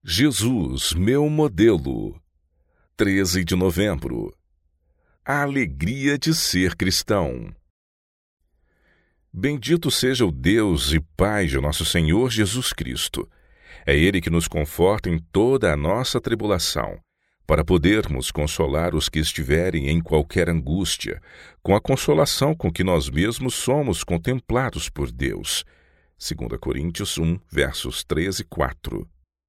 Jesus, meu modelo. 13 de novembro. A alegria de ser cristão. Bendito seja o Deus e Pai de nosso Senhor Jesus Cristo. É Ele que nos conforta em toda a nossa tribulação, para podermos consolar os que estiverem em qualquer angústia, com a consolação com que nós mesmos somos contemplados por Deus. 2 Coríntios 1, versos 13 e 4.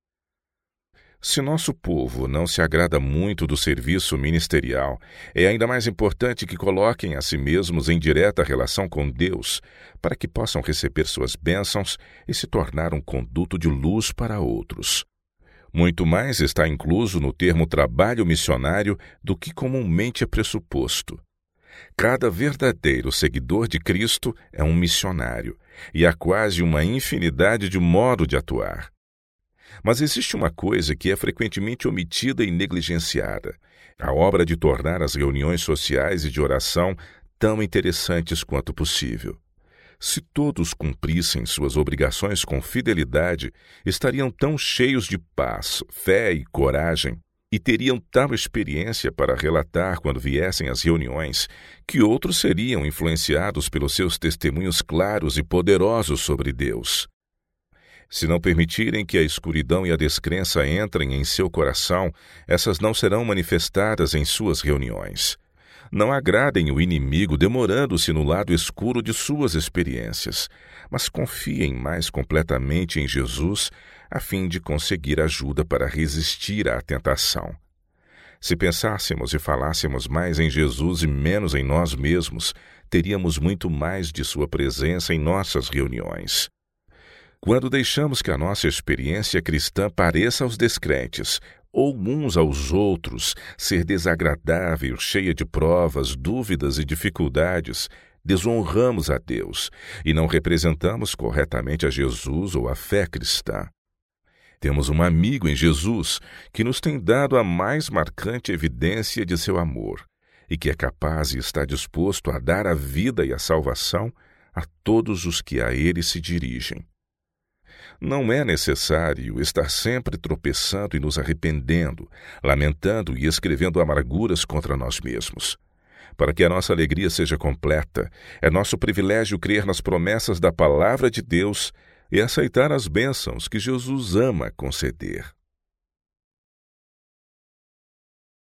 Se nosso povo não se agrada muito do serviço ministerial, é ainda mais importante que coloquem a si mesmos em direta relação com Deus, para que possam receber suas bênçãos e se tornar um conduto de luz para outros. Muito mais está incluso no termo trabalho missionário do que comumente é pressuposto. Cada verdadeiro seguidor de Cristo é um missionário, e há quase uma infinidade de modo de atuar. Mas existe uma coisa que é frequentemente omitida e negligenciada: a obra de tornar as reuniões sociais e de oração tão interessantes quanto possível. Se todos cumprissem suas obrigações com fidelidade, estariam tão cheios de paz, fé e coragem, e teriam tal experiência para relatar quando viessem às reuniões, que outros seriam influenciados pelos seus testemunhos claros e poderosos sobre Deus. Se não permitirem que a escuridão e a descrença entrem em seu coração, essas não serão manifestadas em suas reuniões. Não agradem o inimigo demorando-se no lado escuro de suas experiências, mas confiem mais completamente em Jesus, a fim de conseguir ajuda para resistir à tentação. Se pensássemos e falássemos mais em Jesus e menos em nós mesmos, teríamos muito mais de sua presença em nossas reuniões. Quando deixamos que a nossa experiência cristã pareça aos descrentes, ou uns aos outros, ser desagradável, cheia de provas, dúvidas e dificuldades, desonramos a Deus e não representamos corretamente a Jesus ou a fé cristã. Temos um amigo em Jesus que nos tem dado a mais marcante evidência de seu amor e que é capaz e está disposto a dar a vida e a salvação a todos os que a Ele se dirigem. Não é necessário estar sempre tropeçando e nos arrependendo, lamentando e escrevendo amarguras contra nós mesmos. Para que a nossa alegria seja completa, é nosso privilégio crer nas promessas da Palavra de Deus e aceitar as bênçãos que Jesus ama conceder.